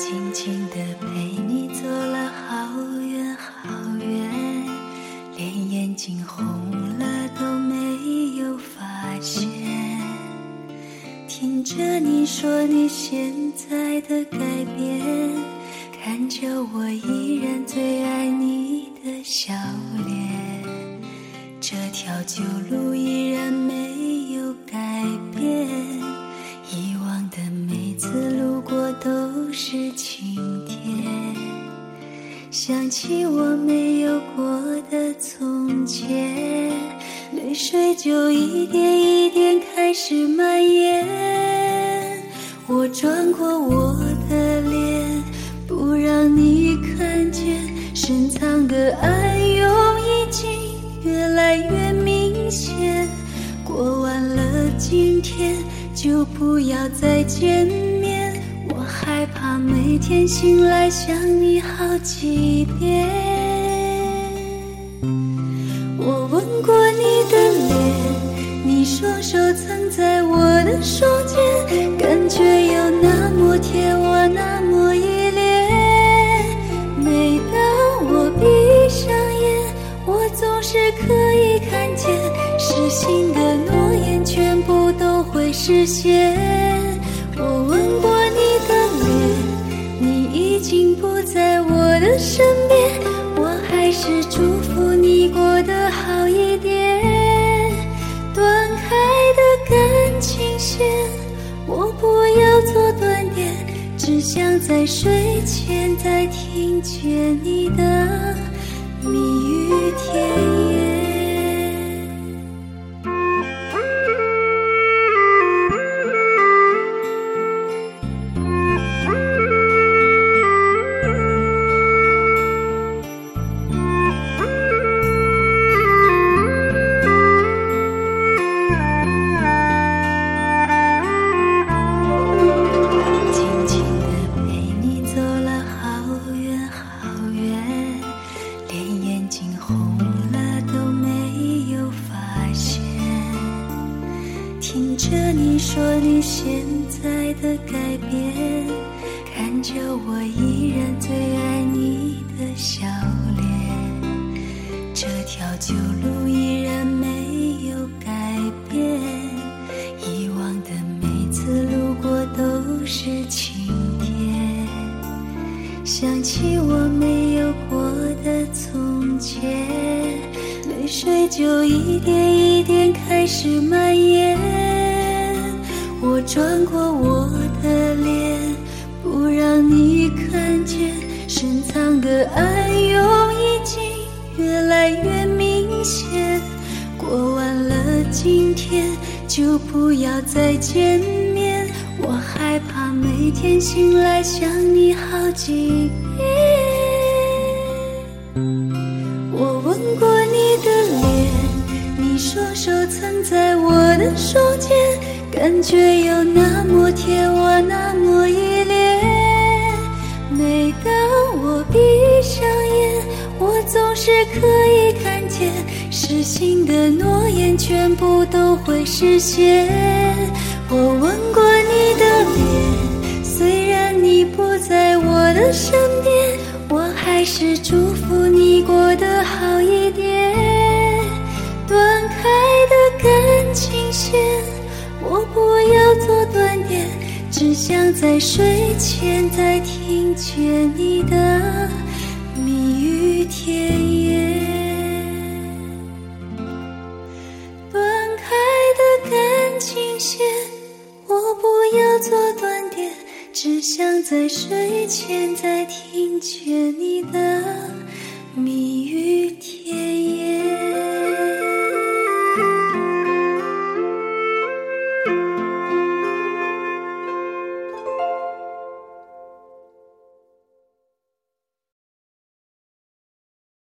静静地陪你走了好远好远，连眼睛红了都没有发现。听着你说你现在的改变，看着我依然最爱你的笑脸，这条旧路依然没有改变，以往的每次路过都是晴天，想起我没有过的从前，泪水就一点一点开始蔓延。我转过我的脸，不让你看见，深藏的暗涌已经越来越明显。过完了今天，就不要再见面，我害怕每天醒来想你好几遍。我吻过你的脸，你双手曾在我的双肩，感觉有那么贴，我那么依恋。每当我闭上眼，我总是可以看见，失信的诺言全部都会实现。我吻过你的脸，你已经不在我的身边，我还是祝福你过得好一点。断开的感情线，我不要做断点，只想在睡前再听见你的蜜语甜言。听着你说你现在的改变，看着我依然最爱你的笑脸，这条旧路依然没有改变，以往的每次路过都是晴天，想起我没有过的从前，泪水就一点一点开始蔓延。我转过我的脸，不让你看见，深藏的暗涌已经越来越明显。过完了今天，就不要再见面，我害怕每天醒来想你好几遍。我吻过你的脸，你双手曾在我的双肩，感觉有那么贴，我那么依恋。每当我闭上眼，我总是可以看见，失信的诺言全部都会实现。我吻过你的脸，虽然你不在我的身边，我还是祝福你过得好一点。断开的感情线，我不要做断点，只想在睡前再听见你的蜜语甜言。断开的感情线，我不要做断点，只想在睡前再听见你的